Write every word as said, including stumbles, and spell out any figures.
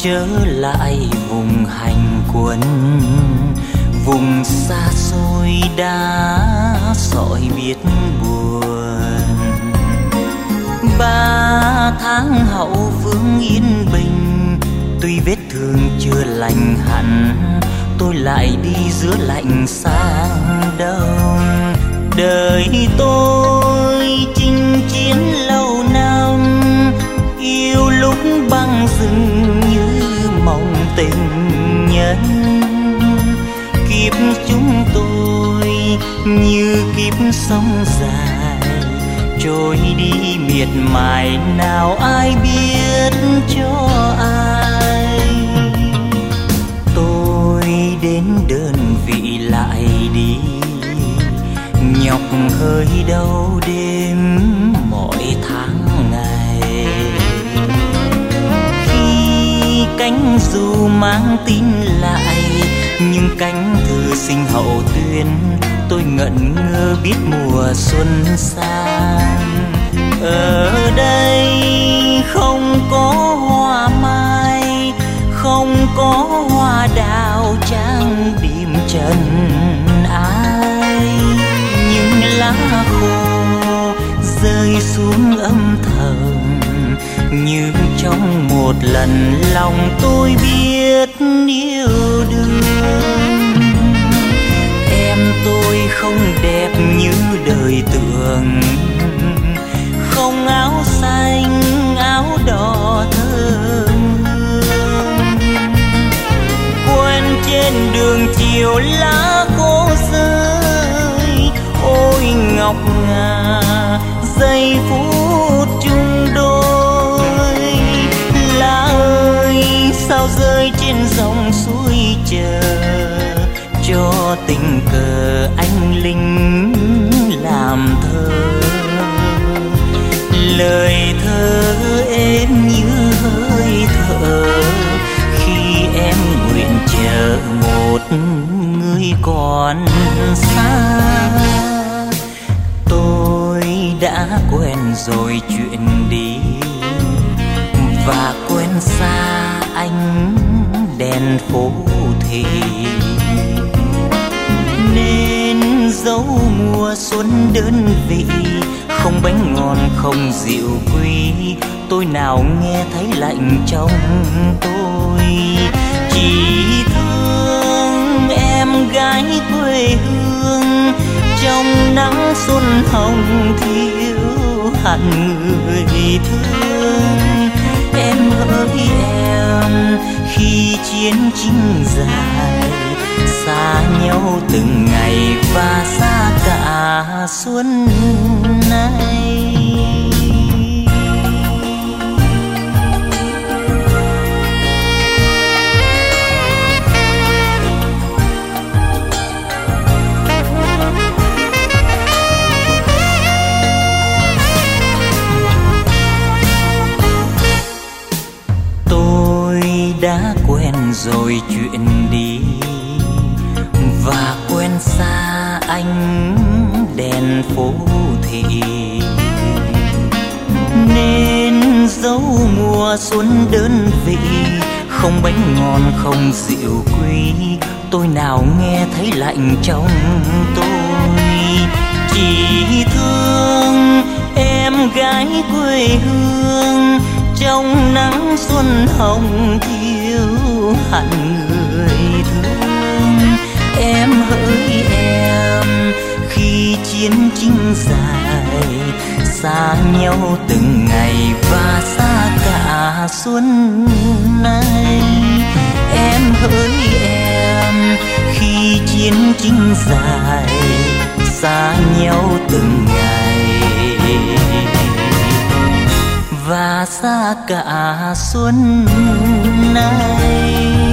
trở lại vùng hành quân, vùng xa xôi đã sỏi biết buồn. Ba tháng hậu phương yên bình, tuy vết thương chưa lành hẳn, tôi lại đi giữa lạnh sang đông. Đời tôi chinh chiến lâu năm, yêu lúc băng rừng như mộng tình nhân. Kiếp chúng tôi như kiếp sông dài, trôi đi miệt mài nào ai biết cho ai. Tôi đến đơn vị lại đi, nhọc hơi đâu đêm mỗi tháng ngày. Khi cánh dù mang tin lại, nhưng cánh thư sinh hậu tuyên, tôi ngẩn ngơ biết mùa xuân sang. Ở đây không có hoa mai, không có hoa đào trang điểm trần ai. Những lá khô rơi xuống âm thầm, như trong một lần lòng tôi biết yêu đương. Em tôi không đẹp như đời tưởng, không áo xanh áo đỏ thơm hương. Quen trên đường chiều lá khô rơi, ôi ngọc ngà giây phút chung đôi. Lá ơi sao rơi trên dòng suối chờ, cho tình cờ anh linh làm thơ. Lời thơ êm như hơi thở, khi em nguyện chờ một người còn xa. Tôi đã quen rồi chuyện đi, và quen xa ánh đèn phố thị. Nên dấu mùa xuân đơn vị, không bánh ngon không rượu quý, tôi nào nghe thấy lạnh trong tôi. Chỉ thương em gái quê hương, trong nắng xuân hồng thiếu hẳn người thương. Em hỡi em khi chiến tranh dài, xa nhau từng ngày và xa cả xuân nay. Tôi đã quen rồi chuyện đi, và quen xa ánh đèn phố thị. Nên dấu mùa xuân đơn vị, không bánh ngon không rượu quý, tôi nào nghe thấy lạnh trong tôi. Chỉ thương em gái quê hương, trong nắng xuân hồng thiếu hẳn người thương. Em hỡi em khi chiến tranh dài, xa nhau từng ngày và xa cả xuân nay. Em hỡi em khi chiến tranh dài, xa nhau từng ngày và xa cả xuân nay.